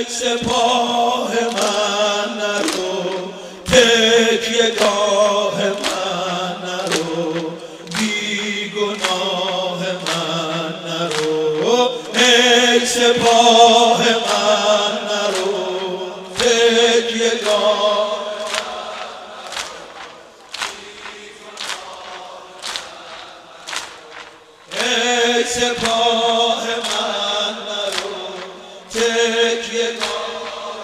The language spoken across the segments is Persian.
سپاه من نرو، تکیه گاه من نرو، بی گناه من نرو. ای سپاه من نرو، تکیه گاه ای سپاه من نرو، تکیه گاه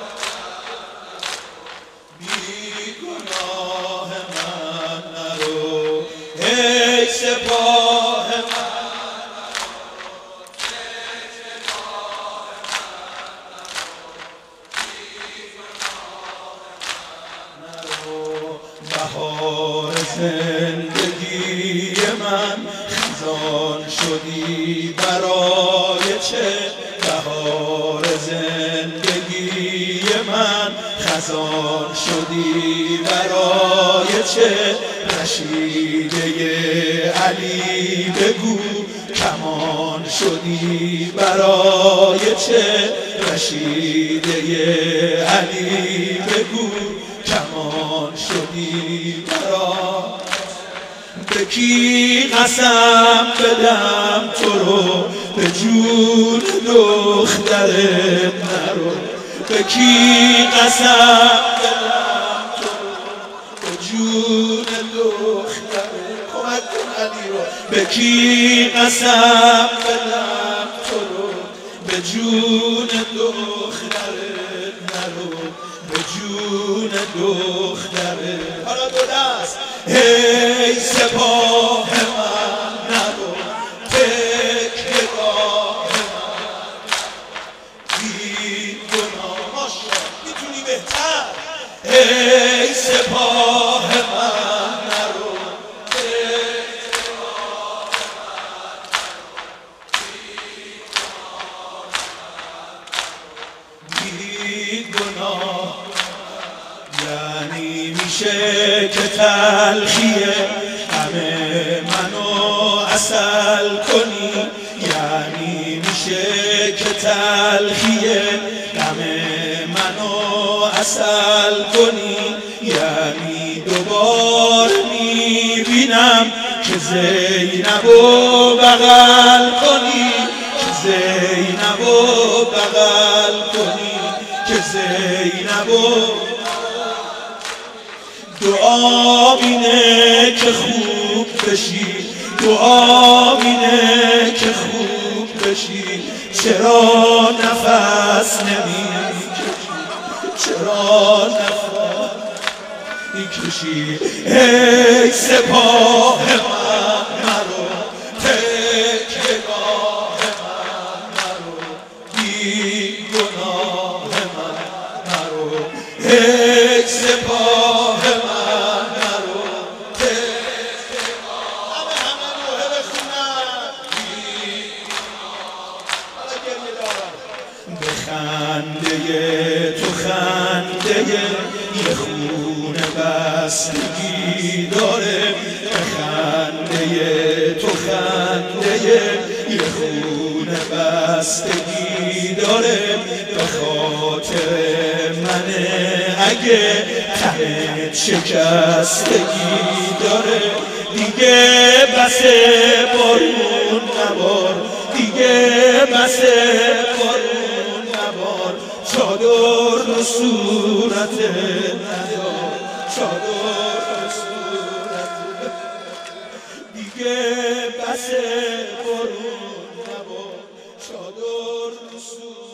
بی گناه من نرو. ای سپاه من نرو. بهار زندگی من خزان شدی برای چه؟ بهار زندگی من خزان شدی برای چه؟ رشیده علی بگو کمان شدی برای چه؟ رشیده علی بگو کمان شدی برای به کی قسم بدم تو رو، به جون دخترت نرو. به کی قسم بدم تو رو، به جون دخترت کمک کن علی رو. به کی قسم بدم تو رو، به جون دخترت نرو، به جون دخترت. حالا دو دست. ای سپاه من نرو، تکیه گاه من بی گناه. ماشاءالله میتونی بهتر. ای سپاه من نرو، تکیه گاه من بی گناه. یعنی میشه که تلخیه همه منو عسل کنی، یعنی میشه که تلخیه همه منو عسل کنی، یعنی دوباره میبینم که زینبو بغل کنی، که زینبو بغل کنی، که زینبو. دعا اینه که خوب بشی، دعا اینه که خوب بشی. چرا نفس نمیکشی، چرا نفس نمیکشی؟ ای سپاه من نرو، تکیه گاه من نرو، بی گناه من نرو. ای سپاه من نرو، تکیه گاه همه روحه بخونن بی گناه. حالا گریه دارم. به خنده تو خنده یه خونه بستگی داره، به خنده تو خنده یه خونه بستگی داره. به خاطر منه اگه تهت شکستگی داره. دیگه بسه بارون نبار، دیگه بسه بارون نبار. چادر رو صورتت ندار، چادر رو صورتت. دیگه بسه بارون نبار، چادر رو صورتت.